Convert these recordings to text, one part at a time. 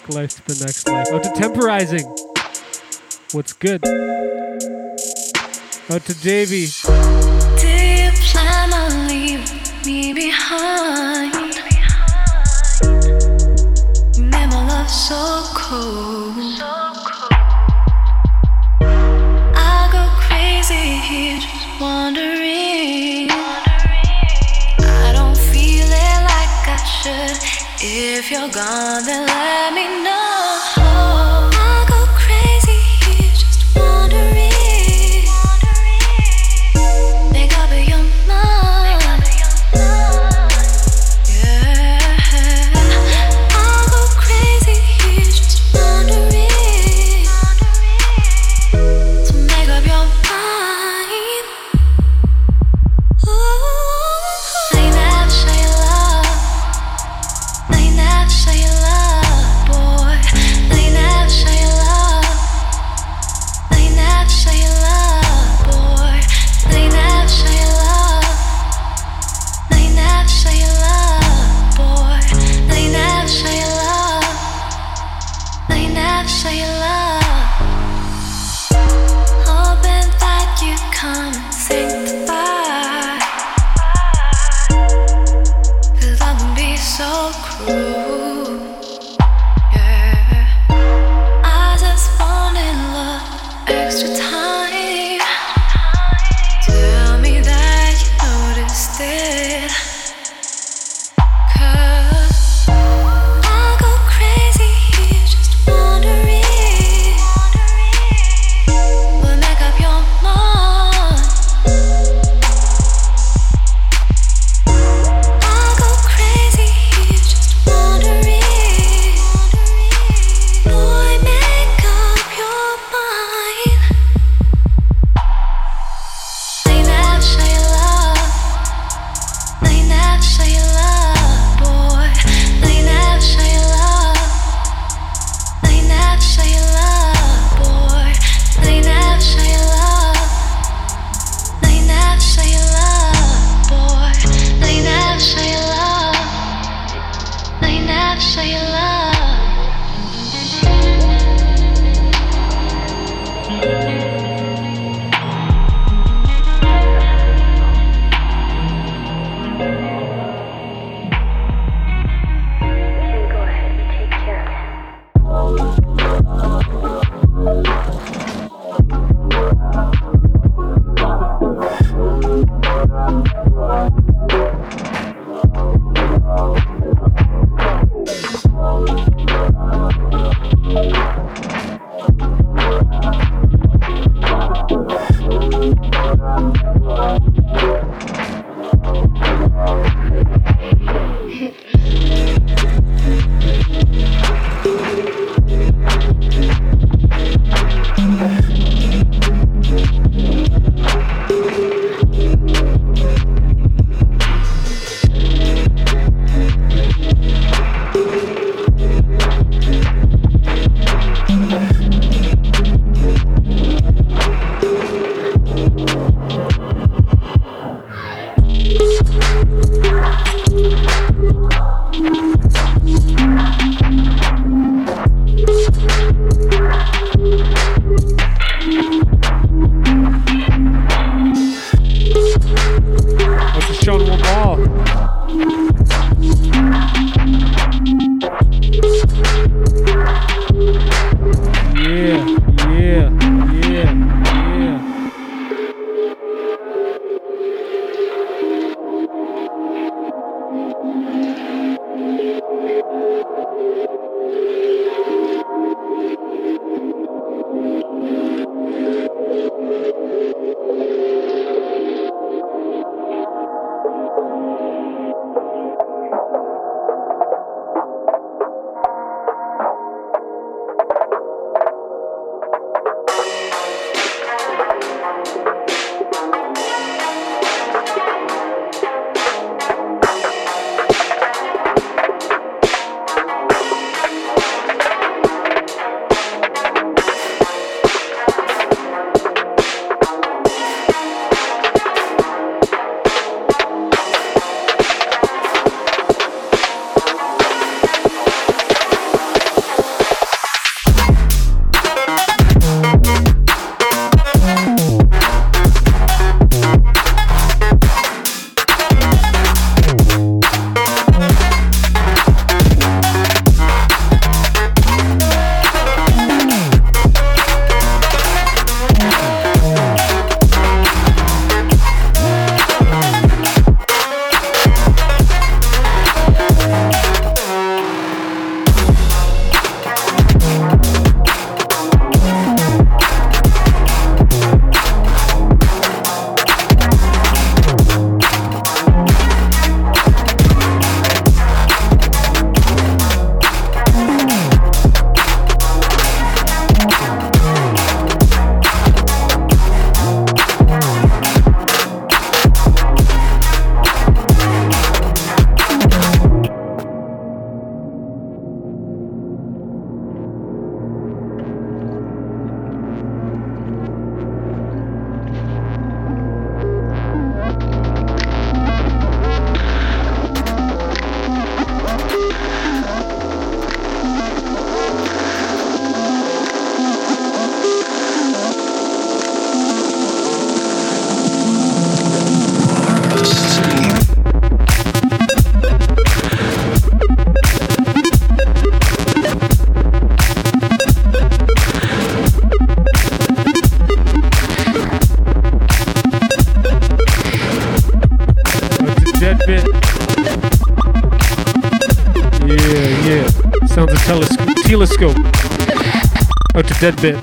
Dark life to the next life. Out to temporizing. What's good? Out to JV. Do you plan on leaving me behind? Remember love so cold. I go crazy here just wondering. I don't feel it like I should. If you're gone, then let me know. I go crazy here just wondering. Make up your mind. Yeah. I go crazy here just wondering. So make up your mind. Ooh. They never say love. They never say love, boy. They never say love. They never say love, boy. They never say love. They never say love, boy. They never say love. They never say love. Hoping that you come and say goodbye. 'Cause I would be so cruel. Yeah. I just wanted love, extra time. Tell me that you noticed it. 'Cause I go crazy here just wondering. But make up your mind. I go crazy here just wondering. Boy, make up your mind. They never say love. They never say love, boy. They never say love. They never say love, boy. They never say love. They never say love, boy. They never say love. They never say love. Go ahead and take care of him. Out to Sean Wall. Yeah, yeah, yeah, yeah. bit. Yeah. Sounds of telescope. Out to dead bit.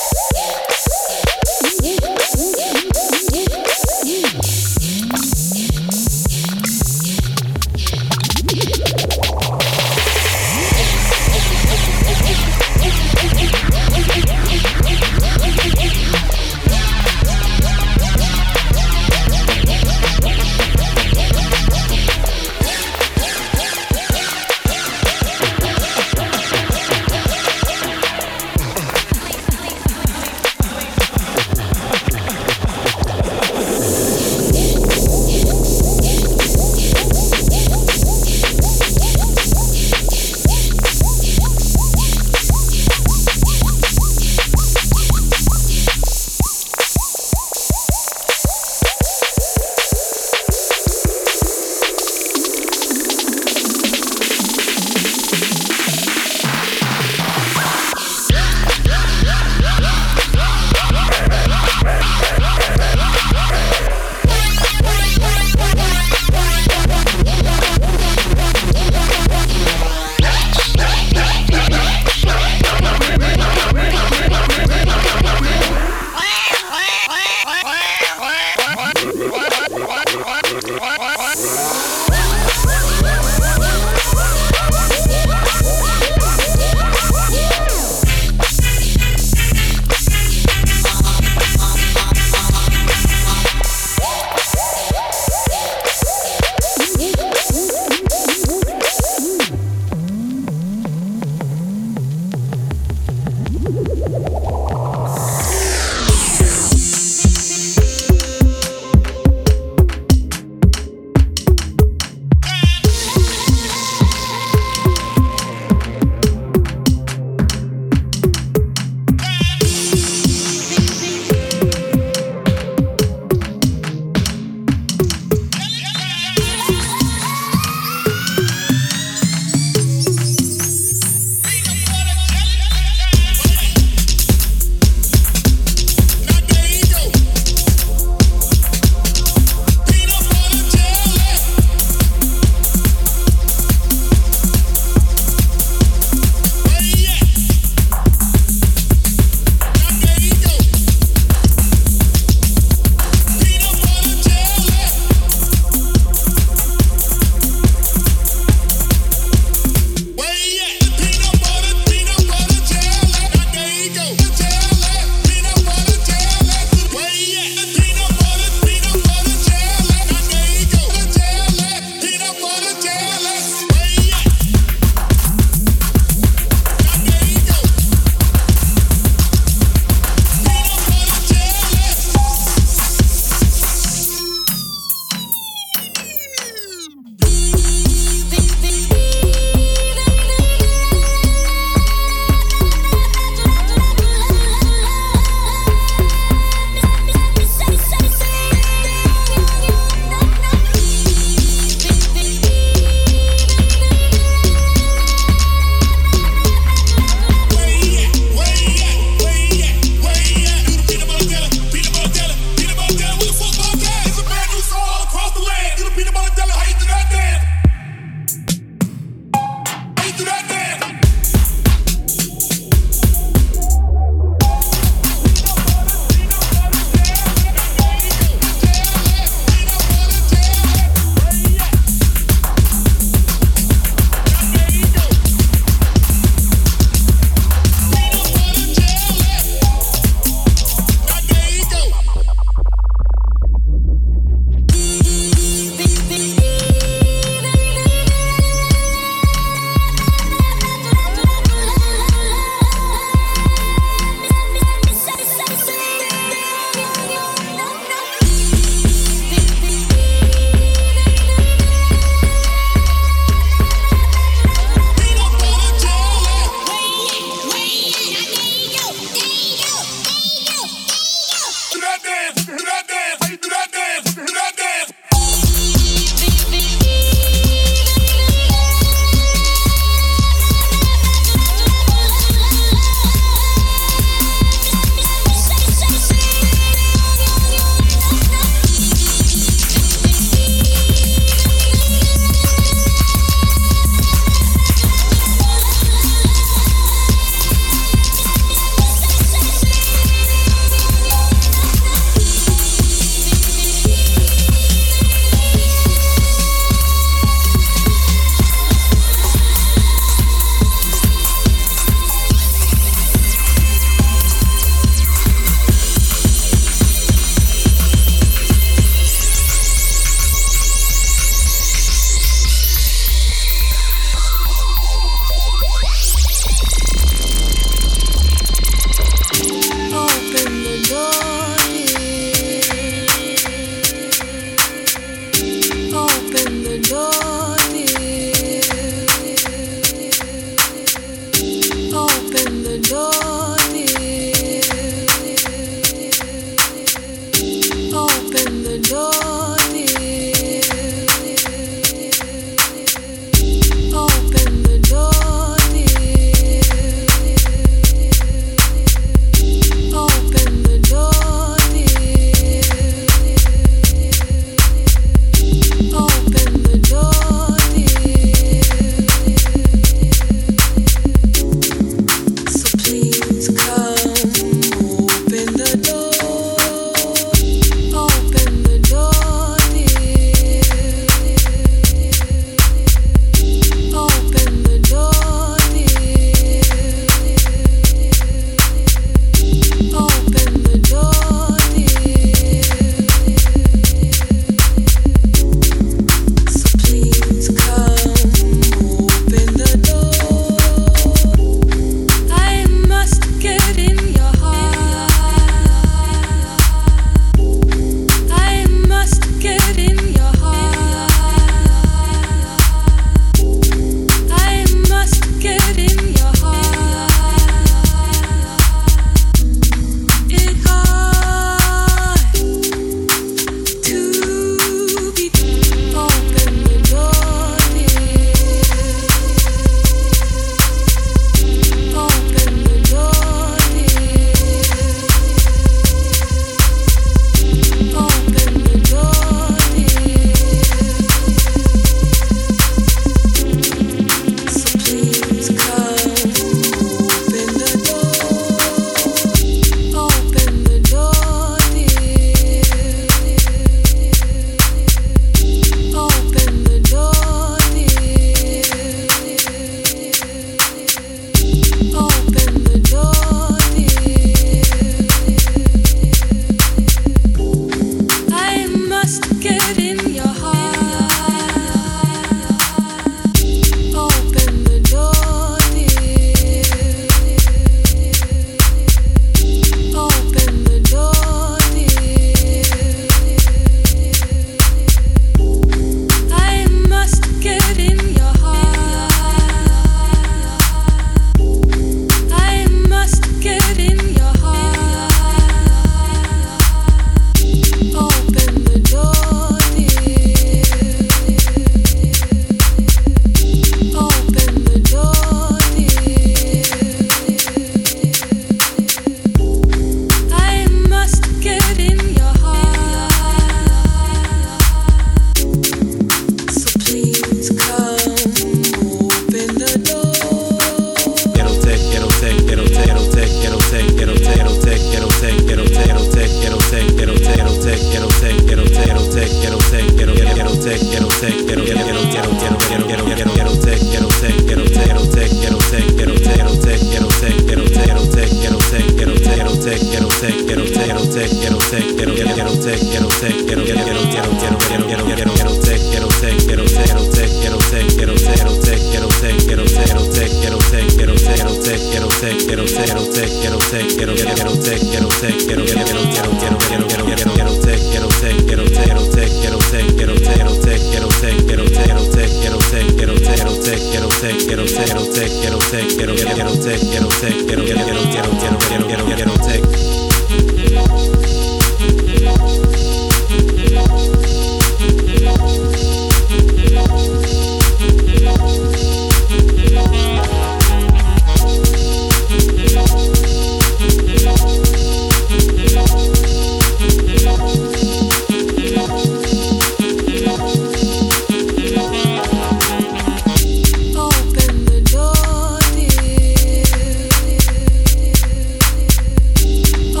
Open the door, dear.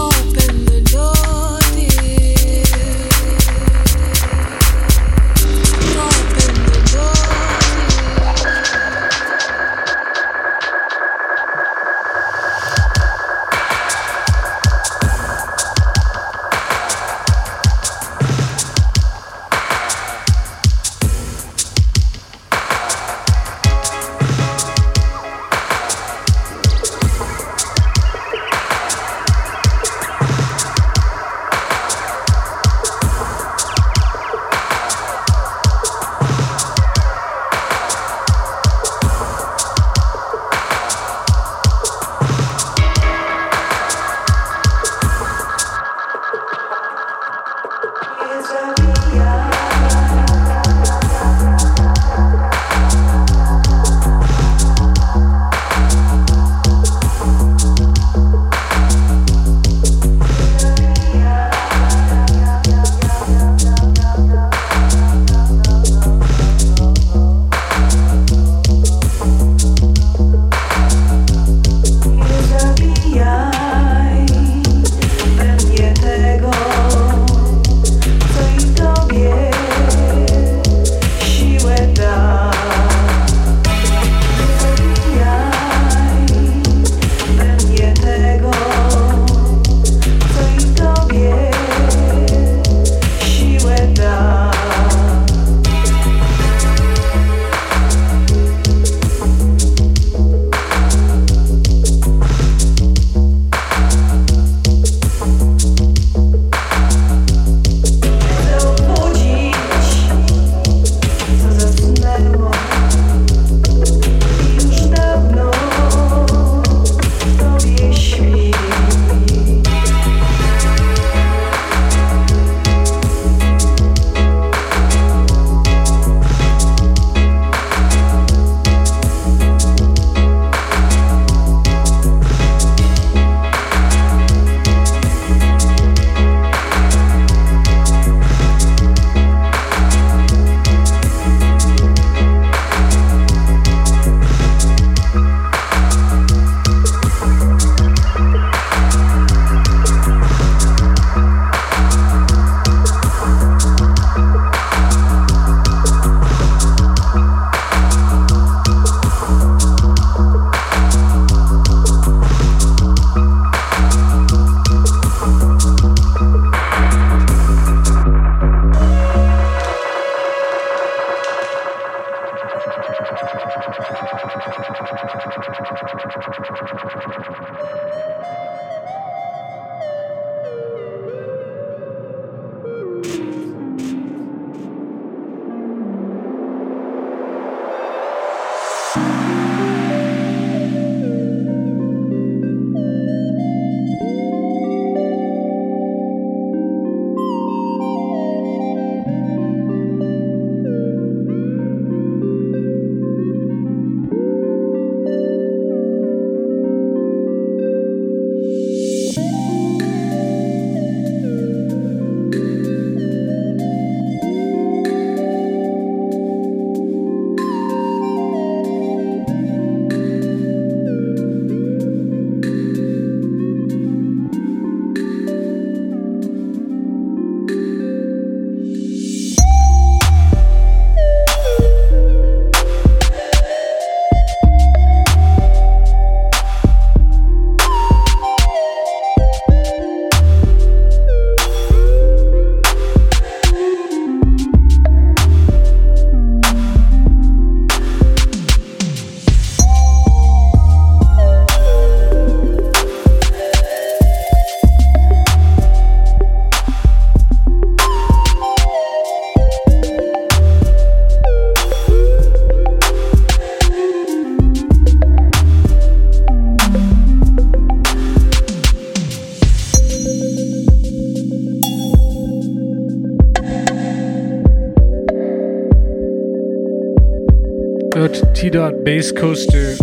T-Dot Bass Coaster.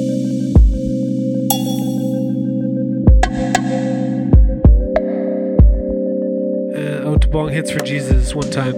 Out to Bong Hits for Jesus one time.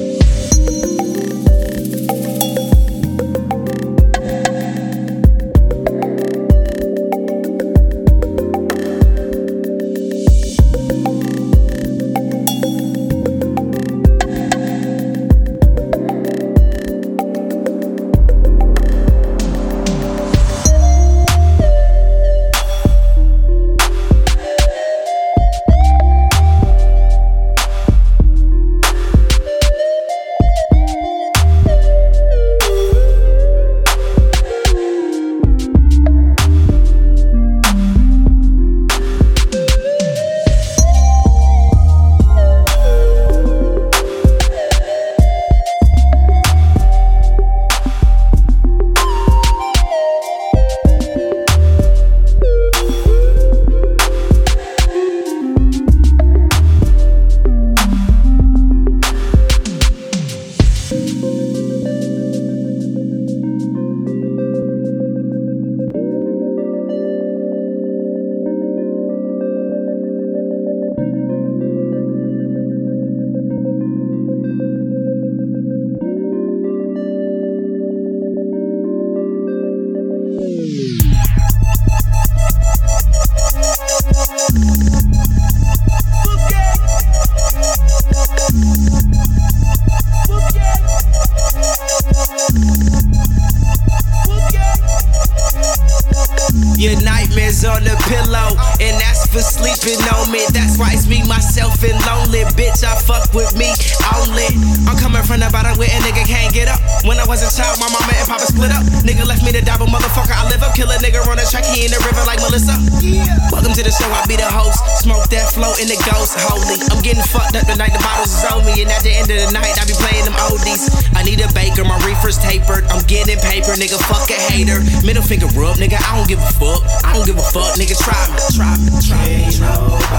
Your nightmares on the pillow, and that's for sleeping on me. That's why it's me, myself, and lonely. Bitch, I fuck with me only. I'm coming from the bottom where a nigga can't get up. When I was a child, my mama and papa split up. Nigga left me to die, but motherfucker, I live up. Kill a nigga on the track, he in the river like Melissa. Welcome to the show, I be the host. Smoke that flow in the ghost, holy. I'm getting fucked up tonight, the bottles is on me. And at the end of the night, I be playing them oldies. I need a baker, my reefer's tapered. I'm getting paper, nigga, fuck a hater. Middle finger rub, nigga, I don't give a fuck. I don't give a fuck, nigga, try me, try me, try me. Can't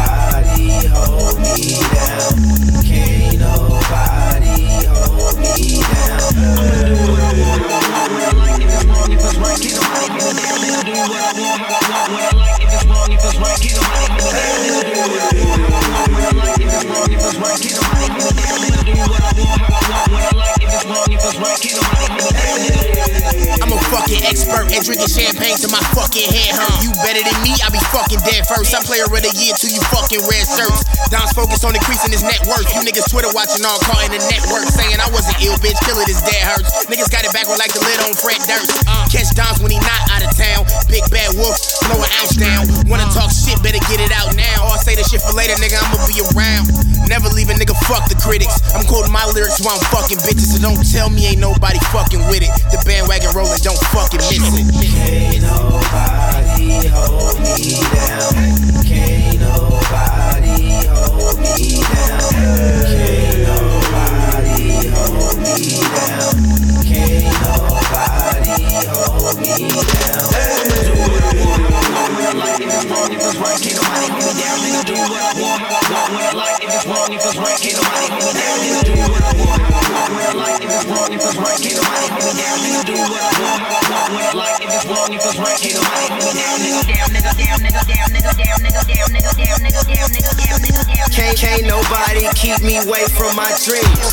nobody hold me down. Can't nobody hold me down. I'ma do what I want, how I want, what I like. If it's wrong, if it's right, can't nobody hold me down. I'ma do what I want, how I want, what I like. If it's wrong, if it's right, can't nobody hold me down. I'ma do what I want, how I want, what I like. If it's wrong, if it's right, can't nobody hold me down. I'ma do what I want, how I want, what I like. If it's wrong, if it's right, can't nobody hold me down. I'm a fucking expert at drinking champagne till my fucking head hurt. You better than me, I be fucking dead first. I'm player of the year till you fucking red shirts. Don's focused on increasing his net worth. You niggas Twitter watching all caught in the network, saying I wasn't ill, bitch, kill it, his dad hurts. Niggas got it backward like the lid on Fred Durst. Catch Don's when he not out of town. Big bad wolf, blow an ounce down. Wanna talk shit, better get it out now. Or say the shit for later, nigga, I'ma be around. Never leave a nigga, fuck the critics. I'm quoting my lyrics while I'm fucking bitches, so don't tell me ain't nobody fucking with it. The bandwagon rolling, don't fucking miss it. Can't nobody hold me down. Can't nobody hold me down. Can't nobody hold me down. Can't nobody hold me down. I'ma do what I want, how I want, what I like. If it's wrong, if it's right, can't nobody hold me down. Nigga, do what I want, how I want, what I like. If it's wrong, if it's right, can't nobody hold me down. Nigga, do what I want, how I want, what I like. If it's wrong, if it's right, can't nobody hold me down. Nigga, do what I want, how I want, what I like. If it's wrong, if it's right, can't nobody hold me down. Nigga, down, nigga, down, nigga, down, nigga, down, nigga, down, nigga, down, nigga, down, nigga, down, nigga, down. Can't nobody keep me away from my dreams.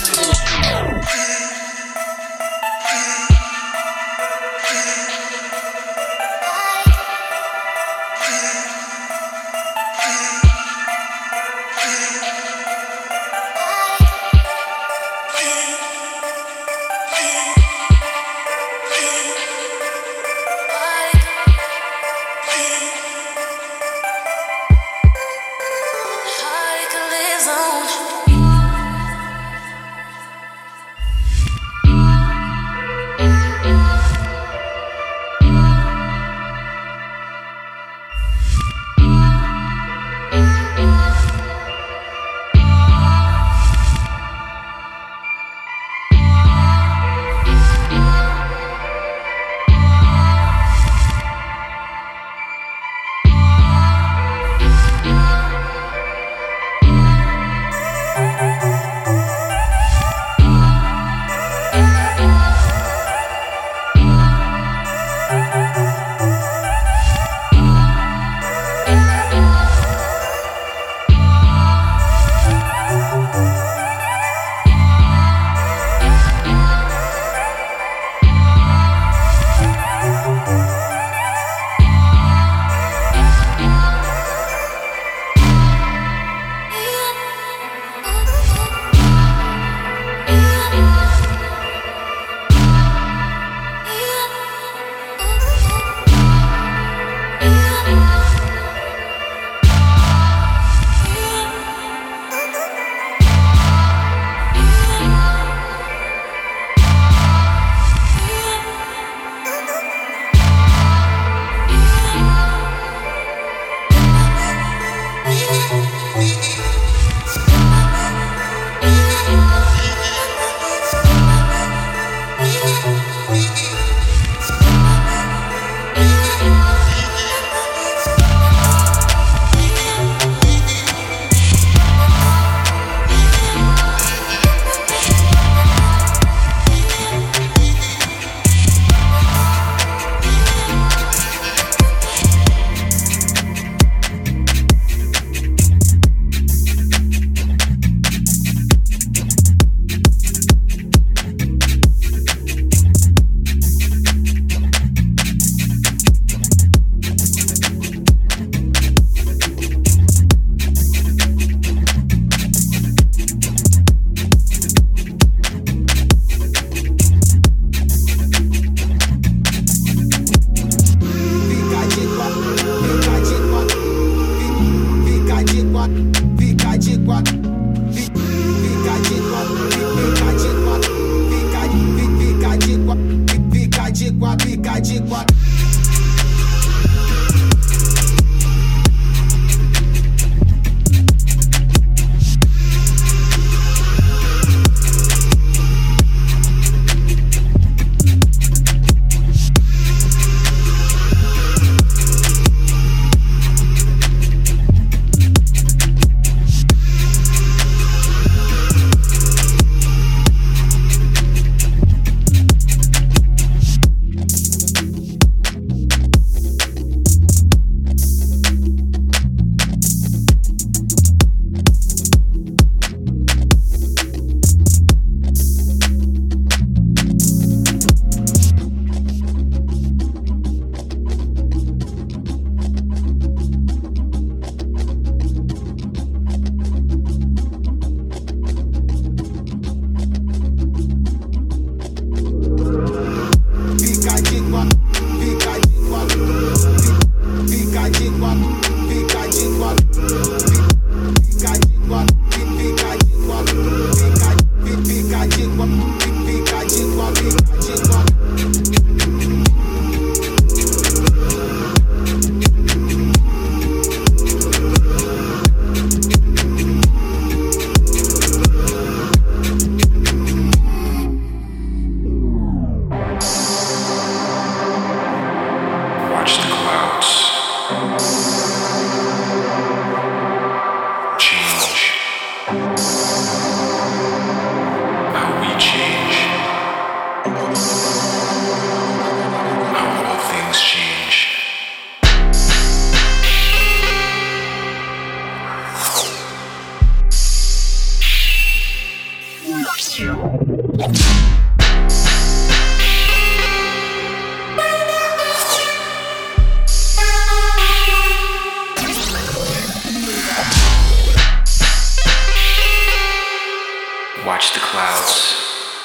Watch the clouds.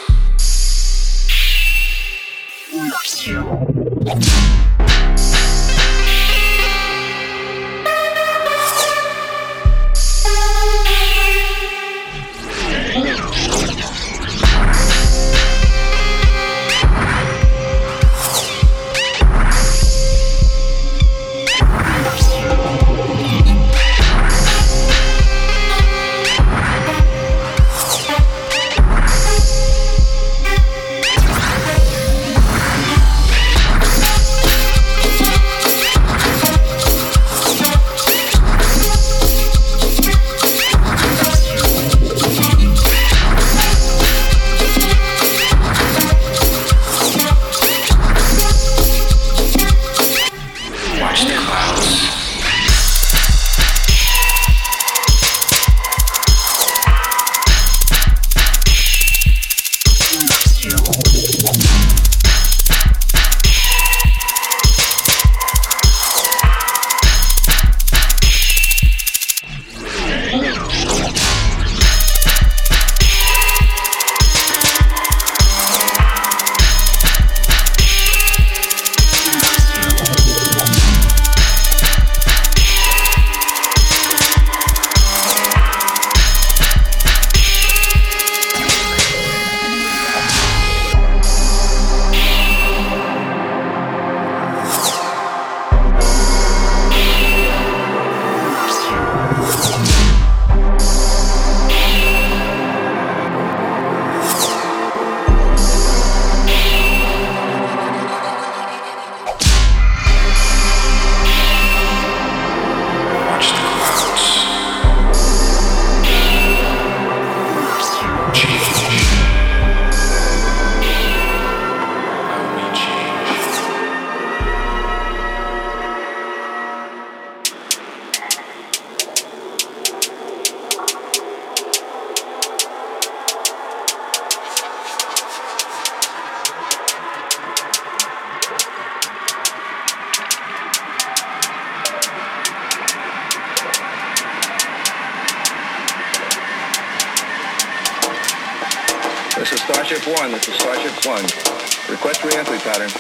This is Starship One. This is Starship One. Request re-entry pattern.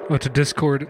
Oh, to Discord.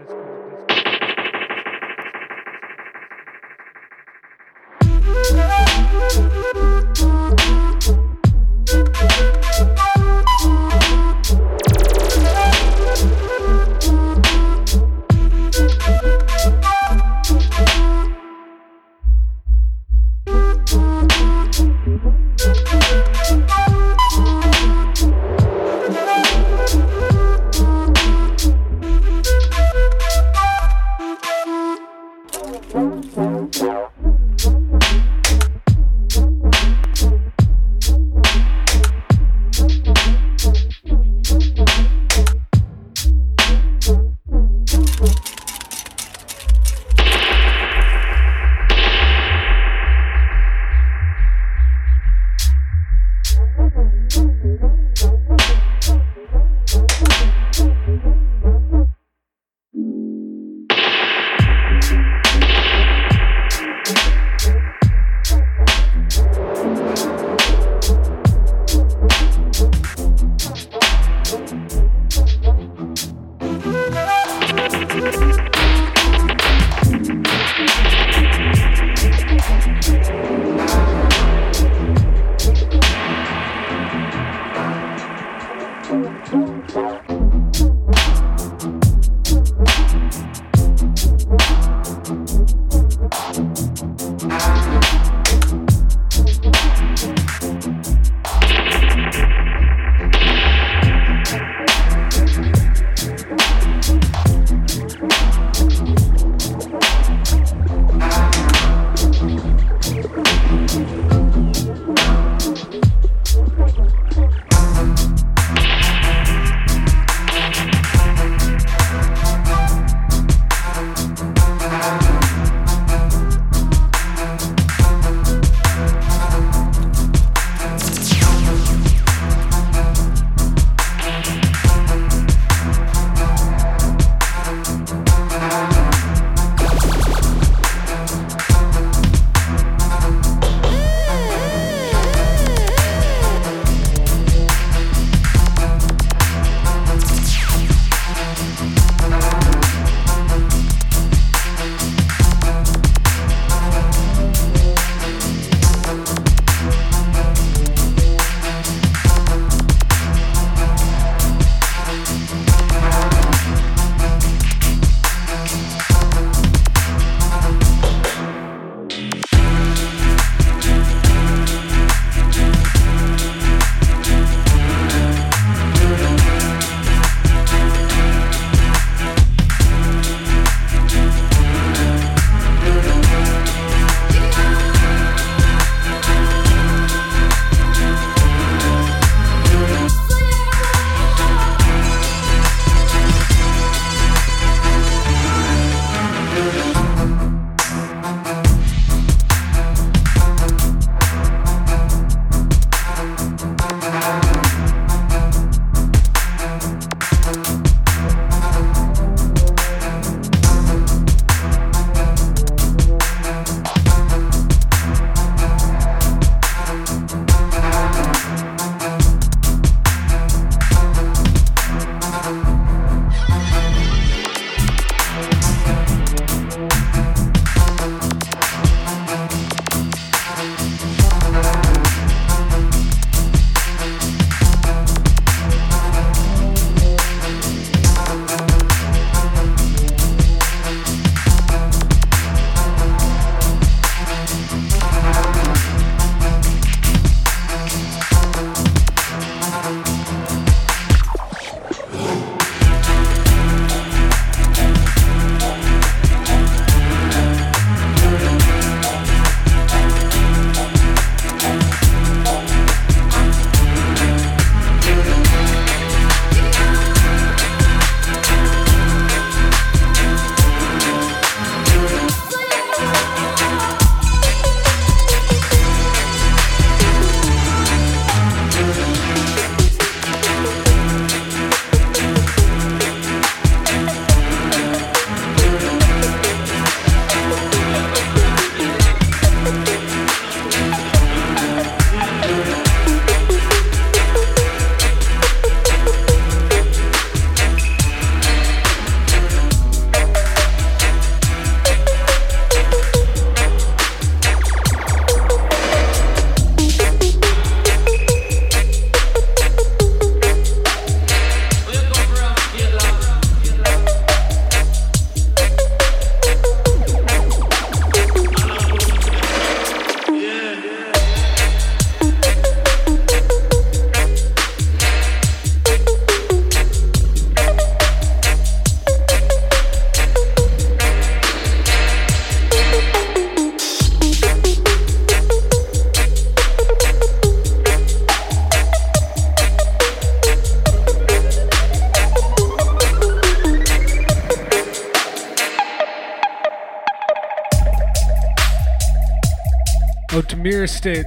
Mirror State.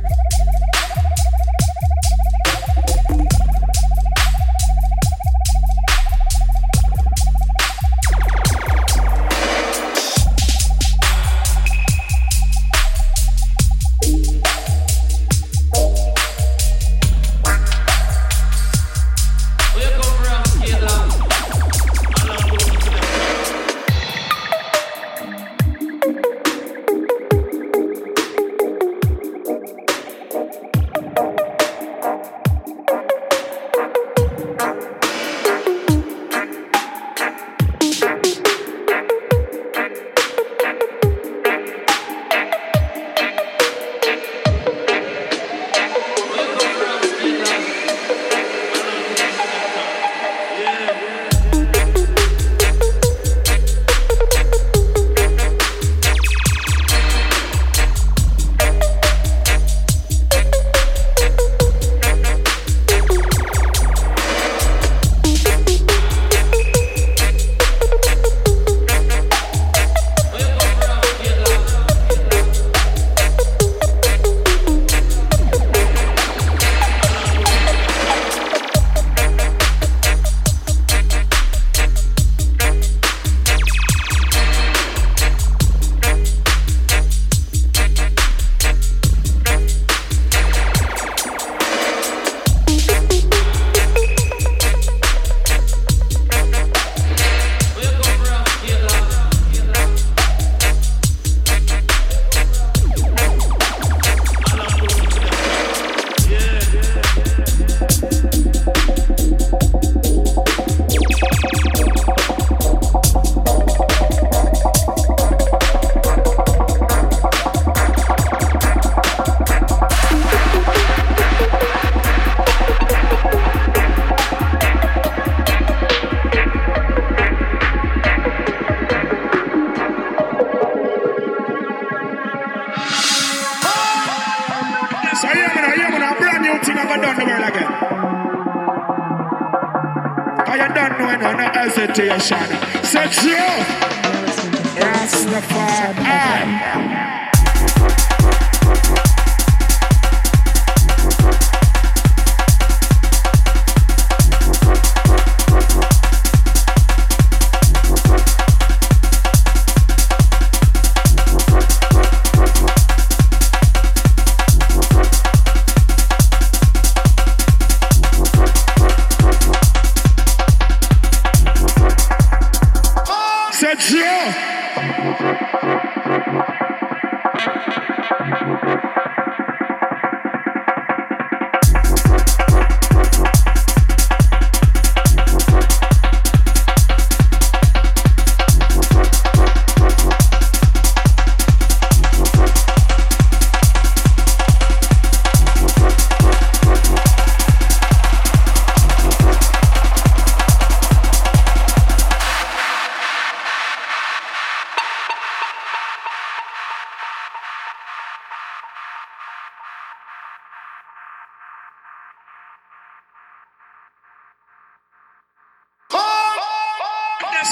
So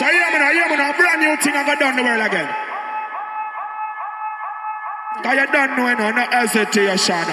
a brand new thing I got done the world again. Cause you don't know no hesitation.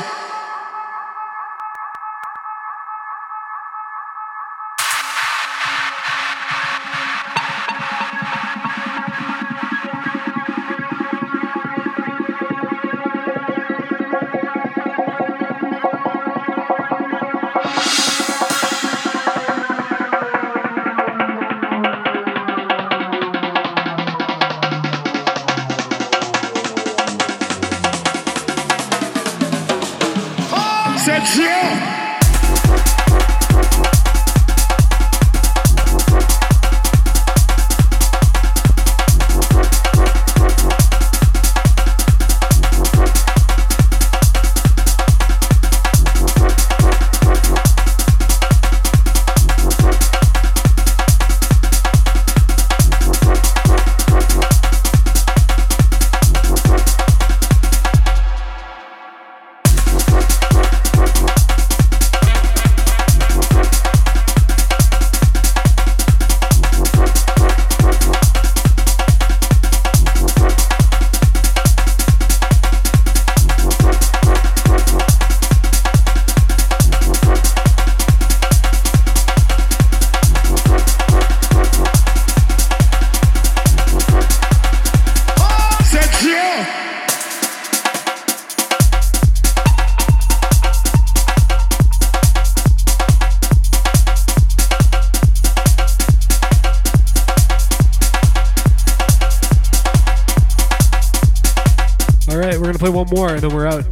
play one more and then we're out.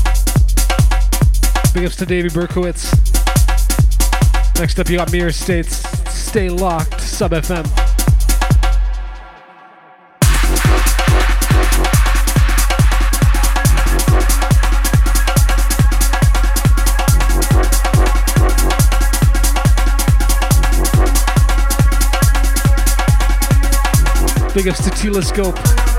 Big ups to Davey Berkowitz. Next up, you got Mirror States. Stay locked, Sub FM. Big ups to Telescope.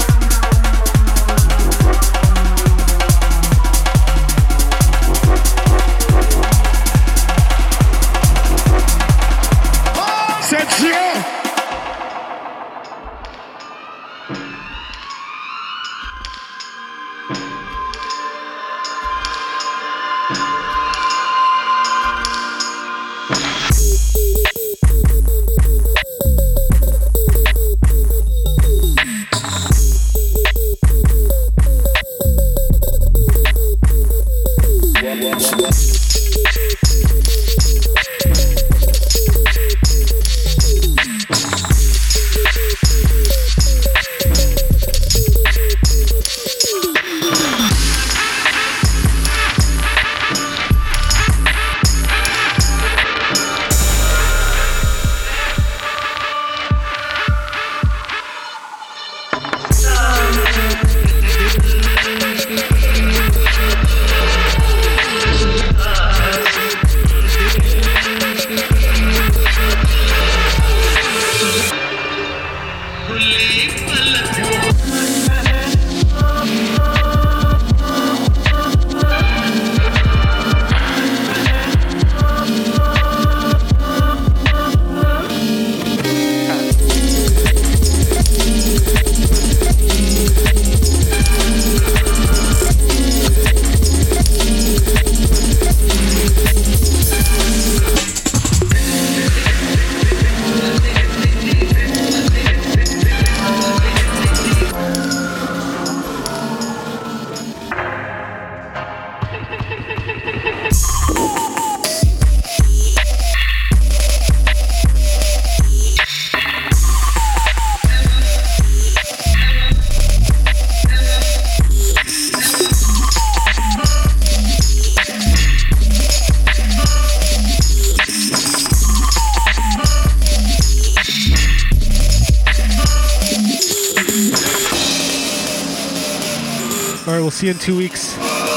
See you in 2 weeks.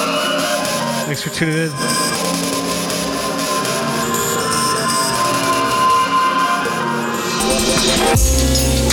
Thanks for tuning in.